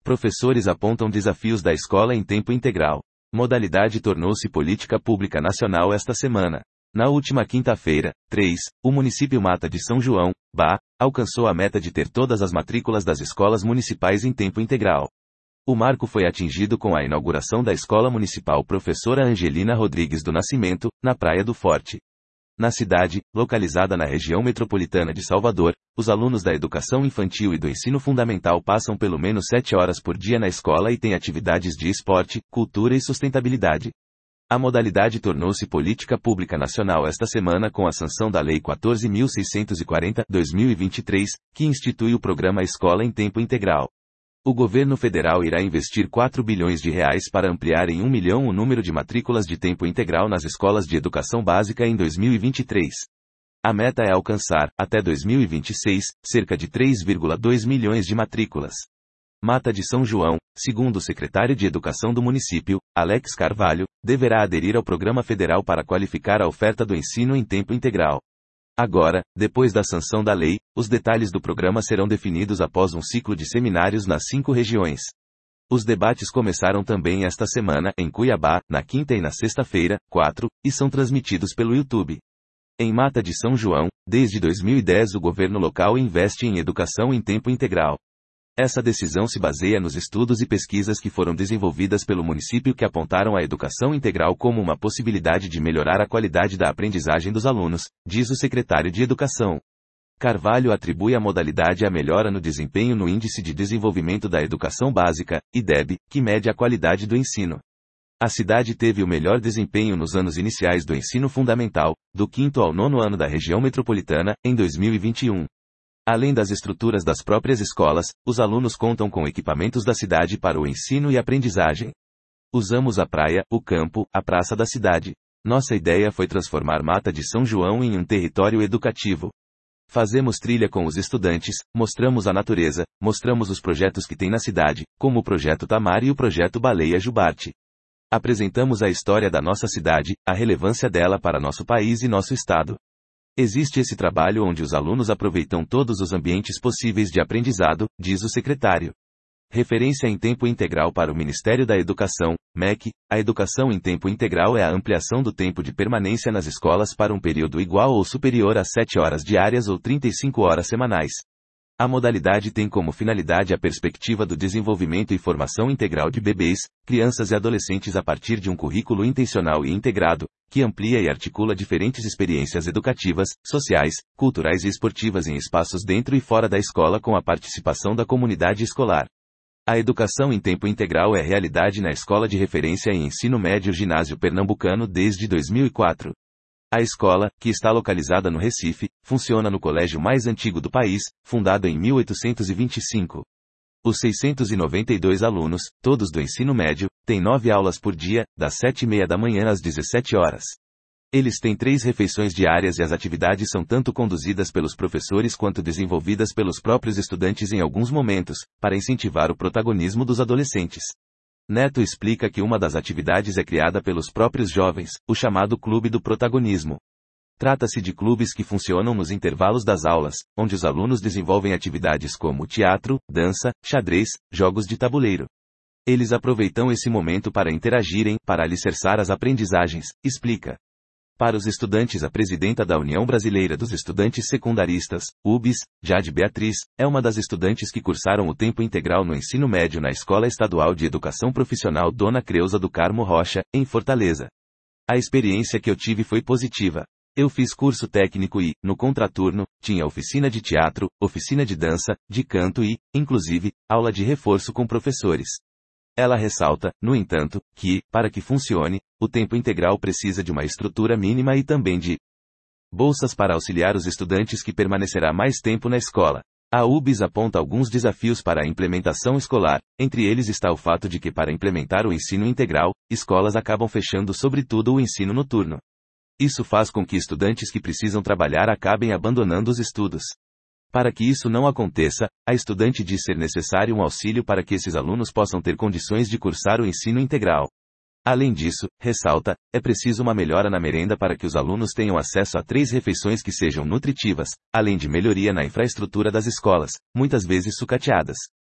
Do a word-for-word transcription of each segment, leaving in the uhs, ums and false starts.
Professores apontam desafios da escola em tempo integral. Modalidade tornou-se política pública nacional esta semana. Na última quinta-feira, três, o município Mata de São João, B A, alcançou a meta de ter todas as matrículas das escolas municipais em tempo integral. O marco foi atingido com a inauguração da Escola Municipal Professora Angelina Rodrigues do Nascimento, na Praia do Forte. Na cidade, localizada na região metropolitana de Salvador, os alunos da educação infantil e do ensino fundamental passam pelo menos sete horas por dia na escola e têm atividades de esporte, cultura e sustentabilidade. A modalidade tornou-se política pública nacional esta semana com a sanção da Lei quatorze mil seiscentos e quarenta barra dois mil e vinte e três, que institui o programa Escola em Tempo Integral. O governo federal irá investir quatro bilhões de reais para ampliar em um milhão o número de matrículas de tempo integral nas escolas de educação básica em dois mil e vinte e três. A meta é alcançar, até dois mil e vinte e seis, cerca de três vírgula dois milhões de matrículas. Mata de São João, segundo o secretário de Educação do município, Alex Carvalho, deverá aderir ao programa federal para qualificar a oferta do ensino em tempo integral. Agora, depois da sanção da lei, os detalhes do programa serão definidos após um ciclo de seminários nas cinco regiões. Os debates começaram também esta semana, em Cuiabá, na quinta e na sexta-feira, quatro, e são transmitidos pelo YouTube. Em Mata de São João, desde dois mil e dez o governo local investe em educação em tempo integral. Essa decisão se baseia nos estudos e pesquisas que foram desenvolvidas pelo município que apontaram a educação integral como uma possibilidade de melhorar a qualidade da aprendizagem dos alunos, diz o secretário de Educação. Carvalho atribui a modalidade à melhora no desempenho no Índice de Desenvolvimento da Educação Básica, I D E B, que mede a qualidade do ensino. A cidade teve o melhor desempenho nos anos iniciais do ensino fundamental, do quinto ao nono ano da região metropolitana, em dois mil e vinte e um. Além das estruturas das próprias escolas, os alunos contam com equipamentos da cidade para o ensino e aprendizagem. Usamos a praia, o campo, a praça da cidade. Nossa ideia foi transformar Mata de São João em um território educativo. Fazemos trilha com os estudantes, mostramos a natureza, mostramos os projetos que tem na cidade, como o Projeto Tamar e o Projeto Baleia Jubarte. Apresentamos a história da nossa cidade, a relevância dela para nosso país e nosso estado. Existe esse trabalho onde os alunos aproveitam todos os ambientes possíveis de aprendizado, diz o secretário. Referência em tempo integral para o Ministério da Educação, M E C, a educação em tempo integral é a ampliação do tempo de permanência nas escolas para um período igual ou superior a sete horas diárias ou trinta e cinco horas semanais. A modalidade tem como finalidade a perspectiva do desenvolvimento e formação integral de bebês, crianças e adolescentes a partir de um currículo intencional e integrado, que amplia e articula diferentes experiências educativas, sociais, culturais e esportivas em espaços dentro e fora da escola com a participação da comunidade escolar. A educação em tempo integral é realidade na Escola de Referência em Ensino Médio Ginásio Pernambucano desde dois mil e quatro. A escola, que está localizada no Recife, funciona no colégio mais antigo do país, fundado em mil oitocentos e vinte e cinco. Os seiscentos e noventa e dois alunos, todos do ensino médio, têm nove aulas por dia, das sete e meia da manhã às dezessete horas. Eles têm três refeições diárias e as atividades são tanto conduzidas pelos professores quanto desenvolvidas pelos próprios estudantes em alguns momentos, para incentivar o protagonismo dos adolescentes. Neto explica que uma das atividades é criada pelos próprios jovens, o chamado Clube do Protagonismo. Trata-se de clubes que funcionam nos intervalos das aulas, onde os alunos desenvolvem atividades como teatro, dança, xadrez, jogos de tabuleiro. Eles aproveitam esse momento para interagirem, para alicerçar as aprendizagens, explica. Para os estudantes, a presidenta da União Brasileira dos Estudantes Secundaristas, U B S, Jade Beatriz, é uma das estudantes que cursaram o tempo integral no ensino médio na Escola Estadual de Educação Profissional Dona Creuza do Carmo Rocha, em Fortaleza. A experiência que eu tive foi positiva. Eu fiz curso técnico e, no contraturno, tinha oficina de teatro, oficina de dança, de canto e, inclusive, aula de reforço com professores. Ela ressalta, no entanto, que, para que funcione, o tempo integral precisa de uma estrutura mínima e também de bolsas para auxiliar os estudantes que permanecerá mais tempo na escola. A U B S aponta alguns desafios para a implementação escolar, entre eles está o fato de que para implementar o ensino integral, escolas acabam fechando sobretudo o ensino noturno. Isso faz com que estudantes que precisam trabalhar acabem abandonando os estudos. Para que isso não aconteça, a estudante diz ser necessário um auxílio para que esses alunos possam ter condições de cursar o ensino integral. Além disso, ressalta, é preciso uma melhora na merenda para que os alunos tenham acesso a três refeições que sejam nutritivas, além de melhoria na infraestrutura das escolas, muitas vezes sucateadas.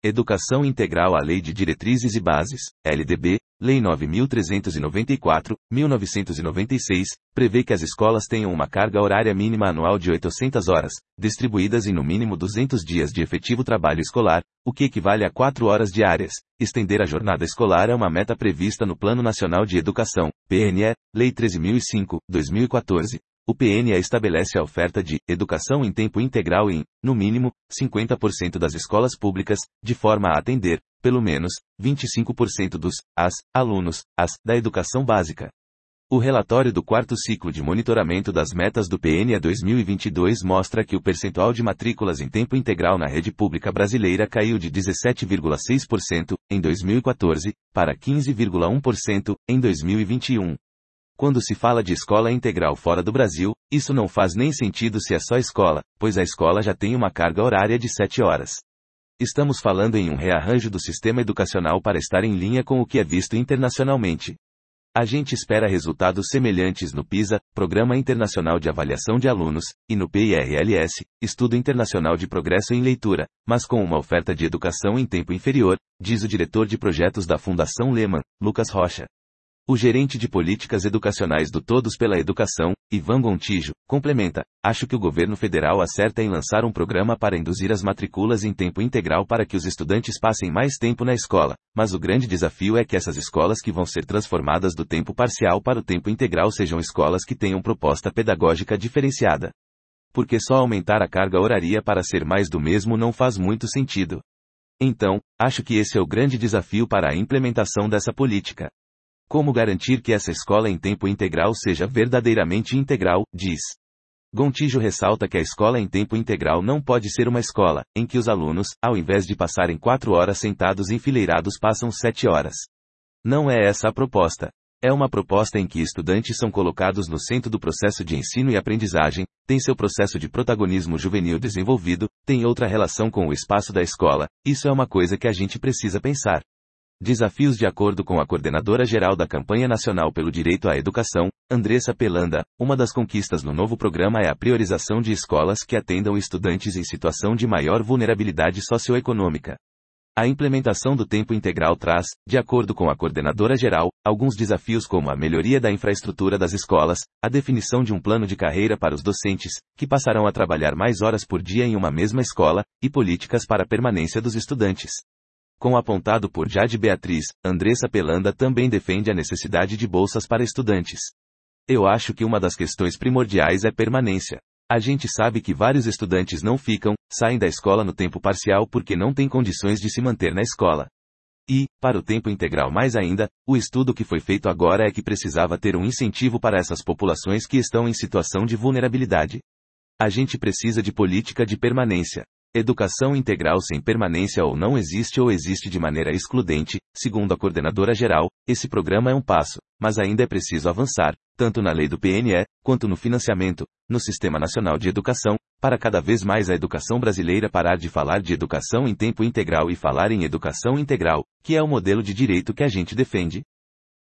Educação Integral. A Lei de Diretrizes e Bases, L D B, Lei nove mil trezentos e noventa e quatro, mil novecentos e noventa e seis, prevê que as escolas tenham uma carga horária mínima anual de oitocentas horas, distribuídas em no mínimo duzentos dias de efetivo trabalho escolar, o que equivale a quatro horas diárias. Estender a jornada escolar é uma meta prevista no Plano Nacional de Educação, P N E, Lei treze mil e cinco, dois mil e quatorze. O P N E estabelece a oferta de educação em tempo integral em, no mínimo, cinquenta por cento das escolas públicas, de forma a atender, pelo menos, vinte e cinco por cento dos, as, alunos, as, da educação básica. O relatório do quarto ciclo de monitoramento das metas do P N E dois mil e vinte e dois mostra que o percentual de matrículas em tempo integral na rede pública brasileira caiu de dezessete vírgula seis por cento, em dois mil e quatorze, para quinze vírgula um por cento, em dois mil e vinte e um. Quando se fala de escola integral fora do Brasil, isso não faz nem sentido se é só escola, pois a escola já tem uma carga horária de sete horas. Estamos falando em um rearranjo do sistema educacional para estar em linha com o que é visto internacionalmente. A gente espera resultados semelhantes no PISA, Programa Internacional de Avaliação de Alunos, e no P I R L S, Estudo Internacional de Progresso em Leitura, mas com uma oferta de educação em tempo inferior, diz o diretor de projetos da Fundação Lehman, Lucas Rocha. O gerente de políticas educacionais do Todos pela Educação, Ivan Gontijo, complementa: acho que o governo federal acerta em lançar um programa para induzir as matrículas em tempo integral para que os estudantes passem mais tempo na escola, mas o grande desafio é que essas escolas que vão ser transformadas do tempo parcial para o tempo integral sejam escolas que tenham proposta pedagógica diferenciada. Porque só aumentar a carga horária para ser mais do mesmo não faz muito sentido. Então, acho que esse é o grande desafio para a implementação dessa política. Como garantir que essa escola em tempo integral seja verdadeiramente integral, diz. Gontijo ressalta que a escola em tempo integral não pode ser uma escola, em que os alunos, ao invés de passarem quatro horas sentados enfileirados passam sete horas. Não é essa a proposta. É uma proposta em que estudantes são colocados no centro do processo de ensino e aprendizagem, tem seu processo de protagonismo juvenil desenvolvido, tem outra relação com o espaço da escola. Isso é uma coisa que a gente precisa pensar. Desafios. De acordo com a coordenadora-geral da Campanha Nacional pelo Direito à Educação, Andressa Pelanda, uma das conquistas no novo programa é a priorização de escolas que atendam estudantes em situação de maior vulnerabilidade socioeconômica. A implementação do tempo integral traz, de acordo com a coordenadora-geral, alguns desafios como a melhoria da infraestrutura das escolas, a definição de um plano de carreira para os docentes, que passarão a trabalhar mais horas por dia em uma mesma escola, e políticas para a permanência dos estudantes. Como apontado por Jade Beatriz, Andressa Pelanda também defende a necessidade de bolsas para estudantes. Eu acho que uma das questões primordiais é permanência. A gente sabe que vários estudantes não ficam, saem da escola no tempo parcial porque não têm condições de se manter na escola. E, para o tempo integral mais ainda, o estudo que foi feito agora é que precisava ter um incentivo para essas populações que estão em situação de vulnerabilidade. A gente precisa de política de permanência. Educação integral sem permanência ou não existe ou existe de maneira excludente. Segundo a coordenadora-geral, esse programa é um passo, mas ainda é preciso avançar, tanto na lei do P N E, quanto no financiamento, no Sistema Nacional de Educação, para cada vez mais a educação brasileira parar de falar de educação em tempo integral e falar em educação integral, que é o modelo de direito que a gente defende.